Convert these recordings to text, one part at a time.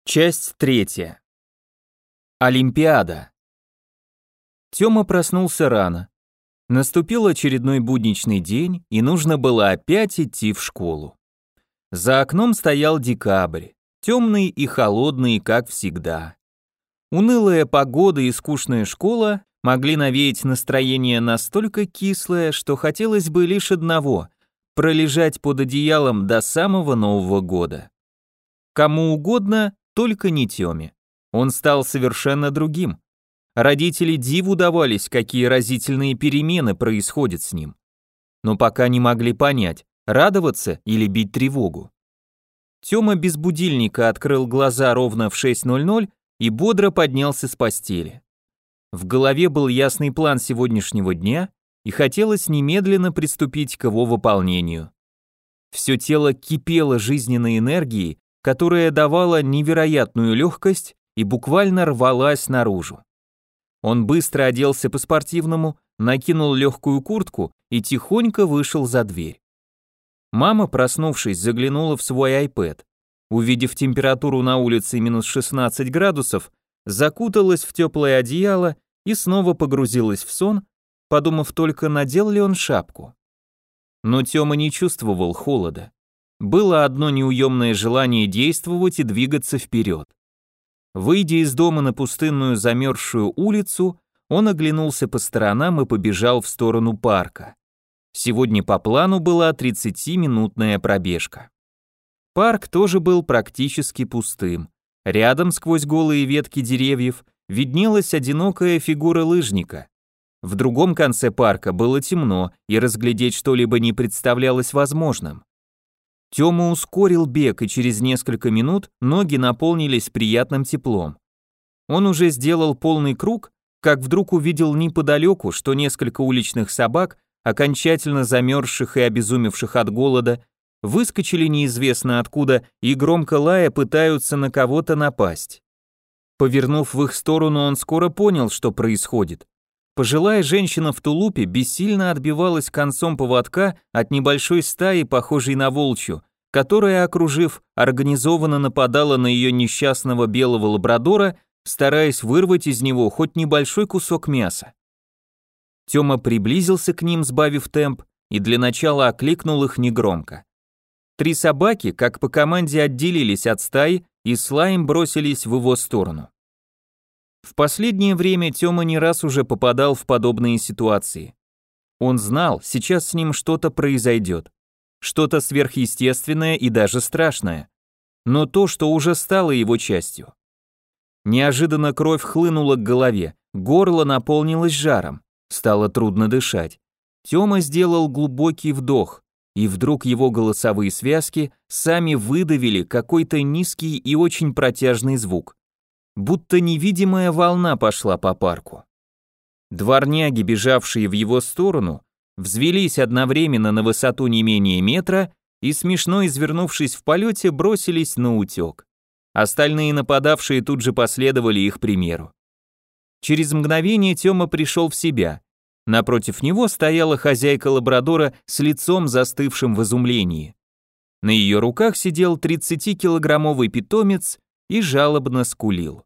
Часть третья. Олимпиада. Тёма проснулся рано. Наступил очередной будничный день, и нужно было опять идти в школу. За окном стоял декабрь, темный и холодный, как всегда. Унылая погода и скучная школа могли навеять настроение настолько кислое, что хотелось бы лишь одного – пролежать под одеялом до самого Нового года. Кому угодно, только не Тёме. Он стал совершенно другим. Родители диву давались, какие разительные перемены происходят с ним. Но пока не могли понять, радоваться или бить тревогу. Тёма без будильника открыл глаза ровно в 6:00 и бодро поднялся с постели. В голове был ясный план сегодняшнего дня, и хотелось немедленно приступить к его выполнению. Все тело кипело жизненной энергией, которая давала невероятную легкость и буквально рвалась наружу. Он быстро оделся по-спортивному, накинул легкую куртку и тихонько вышел за дверь. Мама, проснувшись, заглянула в свой iPad. Увидев температуру на улице минус 16 градусов, закуталась в теплое одеяло и снова погрузилась в сон, подумав только, надел ли он шапку. Но Тёма не чувствовал холода. Было одно неуемное желание действовать и двигаться вперед. Выйдя из дома на пустынную замерзшую улицу, он оглянулся по сторонам и побежал в сторону парка. Сегодня по плану была 30-минутная пробежка. Парк тоже был практически пустым. Рядом, сквозь голые ветки деревьев, виднелась одинокая фигура лыжника. В другом конце парка было темно, и разглядеть что-либо не представлялось возможным. Тёма ускорил бег, и через несколько минут ноги наполнились приятным теплом. Он уже сделал полный круг, как вдруг увидел неподалеку, что несколько уличных собак, окончательно замерзших и обезумевших от голода, выскочили неизвестно откуда и громко лая пытаются на кого-то напасть. Повернув в их сторону, он скоро понял, что происходит. Пожилая женщина в тулупе бессильно отбивалась концом поводка от небольшой стаи, похожей на волчью, которая, окружив, организованно нападала на ее несчастного белого лабрадора, стараясь вырвать из него хоть небольшой кусок мяса. Тёма приблизился к ним, сбавив темп, и для начала окликнул их негромко. 3 собаки, как по команде, отделились от стаи и с лаем бросились в его сторону. В последнее время Тёма не раз уже попадал в подобные ситуации. Он знал, сейчас с ним что-то произойдет. Что-то сверхъестественное и даже страшное. Но то, что уже стало его частью. Неожиданно кровь хлынула к голове, горло наполнилось жаром, стало трудно дышать. Тёма сделал глубокий вдох, и вдруг его голосовые связки сами выдавили какой-то низкий и очень протяжный звук. Будто невидимая волна пошла по парку. Дворняги, бежавшие в его сторону, взвелись одновременно на высоту не менее метра и, смешно извернувшись в полете, бросились на утек. Остальные нападавшие тут же последовали их примеру. Через мгновение Тёма пришел в себя. Напротив него стояла хозяйка лабрадора с лицом застывшим в изумлении. На ее руках сидел 30-килограммовый питомец и жалобно скулил.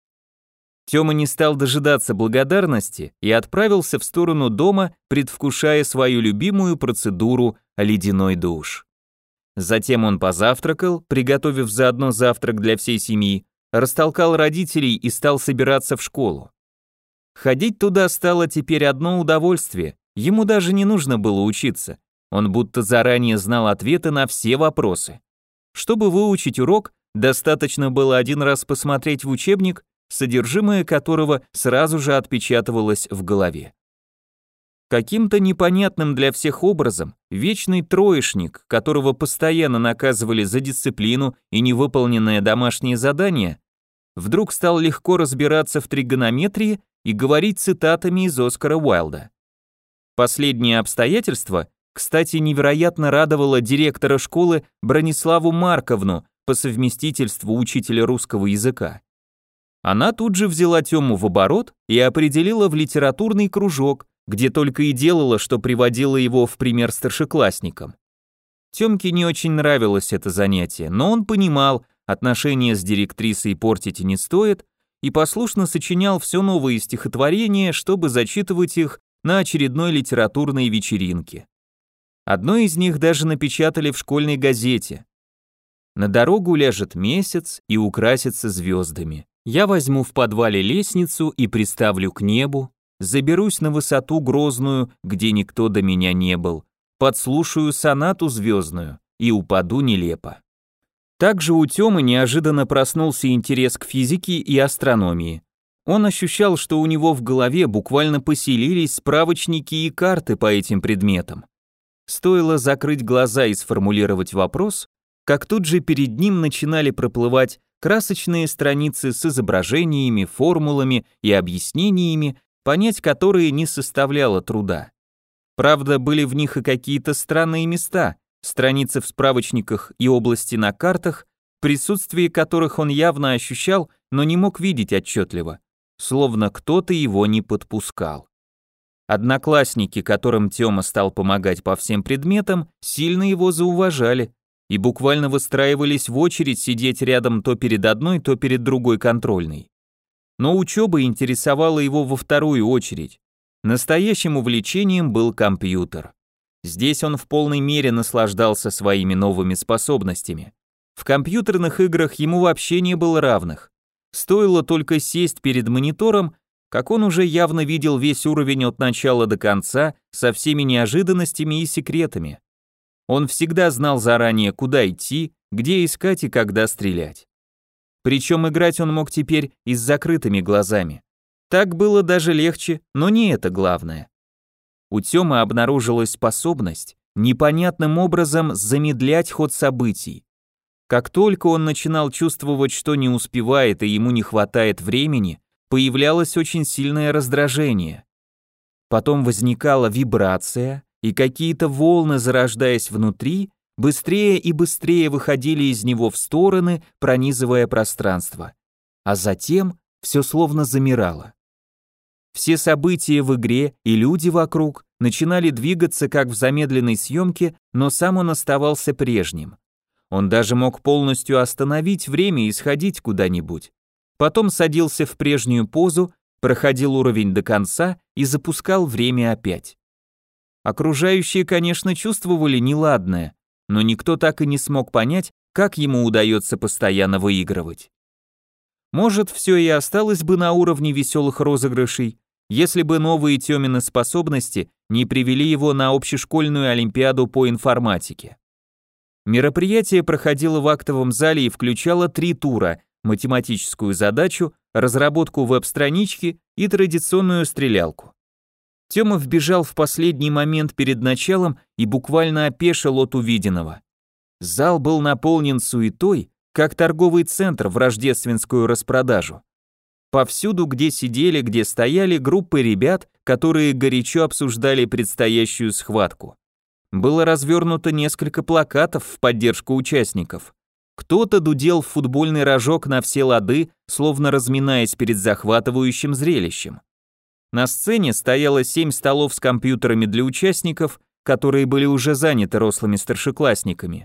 Тёма не стал дожидаться благодарности и отправился в сторону дома, предвкушая свою любимую процедуру ледяной душ. Затем он позавтракал, приготовив заодно завтрак для всей семьи, растолкал родителей и стал собираться в школу. Ходить туда стало теперь одно удовольствие, ему даже не нужно было учиться, он будто заранее знал ответы на все вопросы. Чтобы выучить урок, достаточно было один раз посмотреть в учебник, содержимое которого сразу же отпечатывалось в голове. Каким-то непонятным для всех образом, вечный троечник, которого постоянно наказывали за дисциплину и невыполненное домашнее задание, вдруг стал легко разбираться в тригонометрии и говорить цитатами из Оскара Уайлда. Последнее обстоятельство, кстати, невероятно радовало директора школы Брониславу Марковну, по совместительству учителя русского языка. Она тут же взяла Тему в оборот и определила в литературный кружок, где только и делала, что приводила его в пример старшеклассникам. Тёмке не очень нравилось это занятие, но он понимал, отношения с директрисой портить не стоит, и послушно сочинял все новые стихотворения, чтобы зачитывать их на очередной литературной вечеринке. Одно из них даже напечатали в школьной газете. На дорогу ляжет месяц и украсится звездами. Я возьму в подвале лестницу и приставлю к небу, заберусь на высоту грозную, где никто до меня не был, подслушаю сонату звездную и упаду нелепо. Также у Тёмы неожиданно проснулся интерес к физике и астрономии. Он ощущал, что у него в голове буквально поселились справочники и карты по этим предметам. Стоило закрыть глаза и сформулировать вопрос, как тут же перед ним начинали проплывать красочные страницы с изображениями, формулами и объяснениями, понять которые не составляло труда. Правда, были в них и какие-то странные места, страницы в справочниках и области на картах, присутствие которых он явно ощущал, но не мог видеть отчетливо, словно кто-то его не подпускал. Одноклассники, которым Тёма стал помогать по всем предметам, сильно его зауважали и буквально выстраивались в очередь сидеть рядом то перед одной, то перед другой контрольной. Но учеба интересовала его во вторую очередь. Настоящим увлечением был компьютер. Здесь он в полной мере наслаждался своими новыми способностями. В компьютерных играх ему вообще не было равных. Стоило только сесть перед монитором, как он уже явно видел весь уровень от начала до конца со всеми неожиданностями и секретами. Он всегда знал заранее, куда идти, где искать и когда стрелять. Причем играть он мог теперь и с закрытыми глазами. Так было даже легче, но не это главное. У Тёмы обнаружилась способность непонятным образом замедлять ход событий. Как только он начинал чувствовать, что не успевает и ему не хватает времени, появлялось очень сильное раздражение. Потом возникала вибрация, и какие-то волны, зарождаясь внутри, быстрее и быстрее выходили из него в стороны, пронизывая пространство. А затем все словно замирало. Все события в игре и люди вокруг начинали двигаться как в замедленной съемке, но сам он оставался прежним. Он даже мог полностью остановить время и сходить куда-нибудь. Потом садился в прежнюю позу, проходил уровень до конца и запускал время опять. Окружающие, конечно, чувствовали неладное, но никто так и не смог понять, как ему удается постоянно выигрывать. Может, все и осталось бы на уровне веселых розыгрышей, если бы новые Тёмины способности не привели его на общешкольную олимпиаду по информатике. Мероприятие проходило в актовом зале и включало 3 тура: математическую задачу, разработку веб-странички и традиционную стрелялку. Тёма вбежал в последний момент перед началом и буквально опешил от увиденного. Зал был наполнен суетой, как торговый центр в рождественскую распродажу. Повсюду, где сидели, где стояли группы ребят, которые горячо обсуждали предстоящую схватку. Было развернуто несколько плакатов в поддержку участников. Кто-то дудел в футбольный рожок на все лады, словно разминаясь перед захватывающим зрелищем. На сцене стояло 7 столов с компьютерами для участников, которые были уже заняты рослыми старшеклассниками.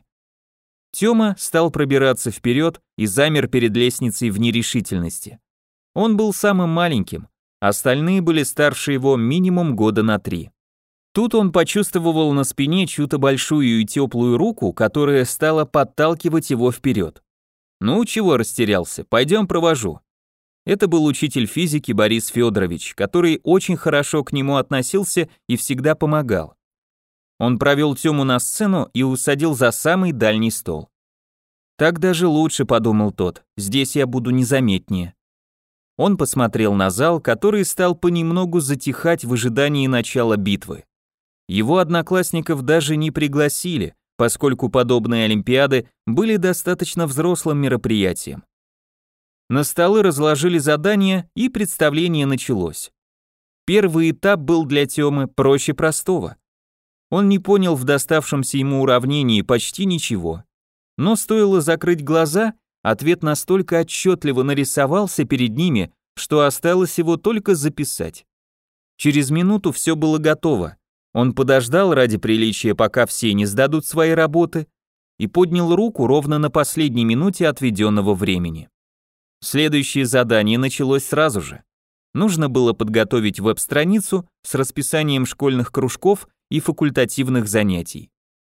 Тёма стал пробираться вперед и замер перед лестницей в нерешительности. Он был самым маленьким, остальные были старше его минимум года на 3. Тут он почувствовал на спине чью-то большую и теплую руку, которая стала подталкивать его вперед. «Ну, чего растерялся? Пойдем провожу». Это был учитель физики Борис Федорович, который очень хорошо к нему относился и всегда помогал. Он провел Тему на сцену и усадил за самый дальний стол. «Так даже лучше», — подумал тот, — «здесь я буду незаметнее». Он посмотрел на зал, который стал понемногу затихать в ожидании начала битвы. Его одноклассников даже не пригласили, поскольку подобные олимпиады были достаточно взрослым мероприятием. На столы разложили задания, и представление началось. Первый этап был для Тёмы проще простого. Он не понял в доставшемся ему уравнении почти ничего. Но стоило закрыть глаза, ответ настолько отчетливо нарисовался перед ними, что осталось его только записать. Через минуту все было готово. Он подождал ради приличия, пока все не сдадут свои работы, и поднял руку ровно на последней минуте отведенного времени. Следующее задание началось сразу же. Нужно было подготовить веб-страницу с расписанием школьных кружков и факультативных занятий.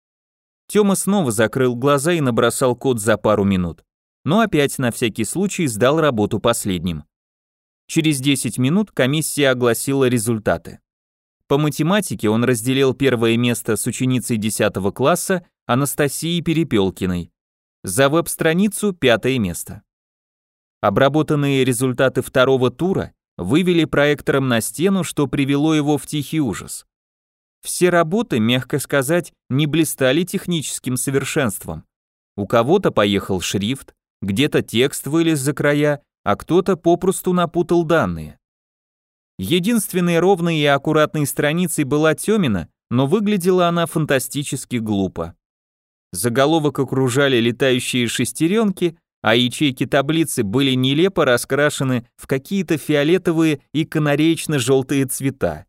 Тёма снова закрыл глаза и набросал код за пару минут, но опять на всякий случай сдал работу последним. Через 10 минут комиссия огласила результаты. По математике он разделил первое место с ученицей 10 класса Анастасией Перепелкиной. За веб-страницу 5 место. Обработанные результаты второго тура вывели проектором на стену, что привело его в тихий ужас. Все работы, мягко сказать, не блистали техническим совершенством. У кого-то поехал шрифт, где-то текст вылез за края, а кто-то попросту напутал данные. Единственной ровной и аккуратной страницей была Тёмина, но выглядела она фантастически глупо. Заголовок окружали летающие шестеренки, а ячейки таблицы были нелепо раскрашены в какие-то фиолетовые и канареечно-желтые цвета.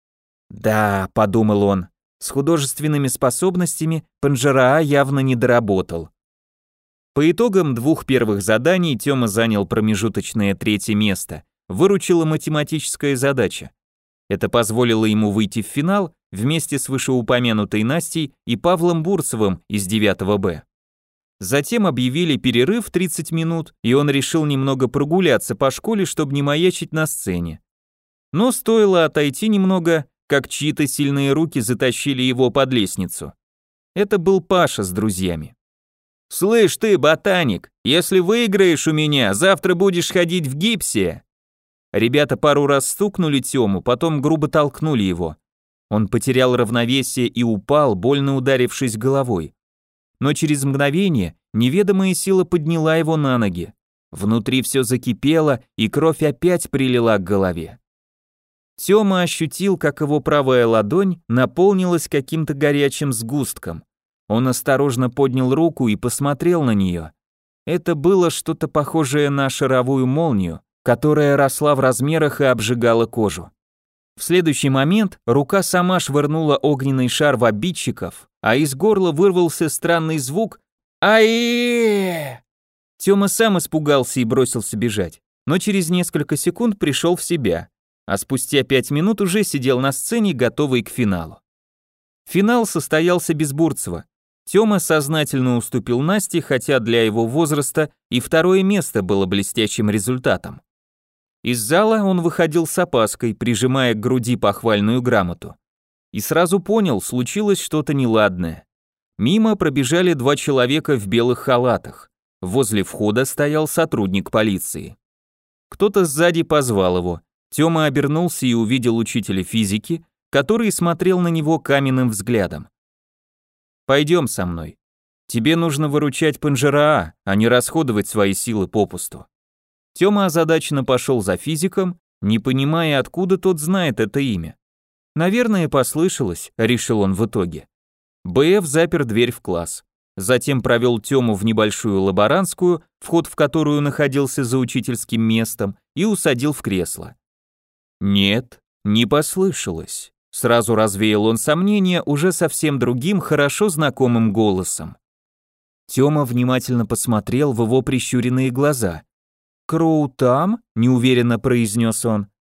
«Да», — подумал он, — «с художественными способностями Панжероа явно не доработал». По итогам 2 первых заданий Тёма занял промежуточное 3 место, выручила математическая задача. Это позволило ему выйти в финал вместе с вышеупомянутой Настей и Павлом Бурцевым из 9 Б. Затем объявили перерыв 30 минут, и он решил немного прогуляться по школе, чтобы не маячить на сцене. Но стоило отойти немного, как чьи-то сильные руки затащили его под лестницу. Это был Паша с друзьями. «Слышь ты, ботаник, если выиграешь у меня, завтра будешь ходить в гипсе». Ребята пару раз стукнули Тему, потом грубо толкнули его. Он потерял равновесие и упал, больно ударившись головой. Но через мгновение неведомая сила подняла его на ноги. Внутри все закипело, и кровь опять прилила к голове. Тёма ощутил, как его правая ладонь наполнилась каким-то горячим сгустком. Он осторожно поднял руку и посмотрел на нее. Это было что-то похожее на шаровую молнию, которая росла в размерах и обжигала кожу. В следующий момент рука сама швырнула огненный шар в обидчиков, а из горла вырвался странный звук «Ай!». Тёма сам испугался и бросился бежать, но через несколько секунд пришел в себя, а спустя 5 минут уже сидел на сцене, готовый к финалу. Финал состоялся без Бурцева. Тёма сознательно уступил Насте, хотя для его возраста и 2 место было блестящим результатом. Из зала он выходил с опаской, прижимая к груди похвальную грамоту. И сразу понял, случилось что-то неладное. Мимо пробежали 2 человека в белых халатах. Возле входа стоял сотрудник полиции. Кто-то сзади позвал его. Тёма обернулся и увидел учителя физики, который смотрел на него каменным взглядом. «Пойдем со мной. Тебе нужно выручать Панжероа, а не расходовать свои силы попусту». Тёма озадаченно пошел за физиком, не понимая, откуда тот знает это имя. «Наверное, послышалось», — решил он в итоге. БФ запер дверь в класс. Затем провел Тёму в небольшую лаборантскую, вход в которую находился за учительским местом, и усадил в кресло. Нет, не послышалось. Сразу развеял он сомнения уже совсем другим, хорошо знакомым голосом. Тёма внимательно посмотрел в его прищуренные глаза. «Кроу там?» – неуверенно произнес он.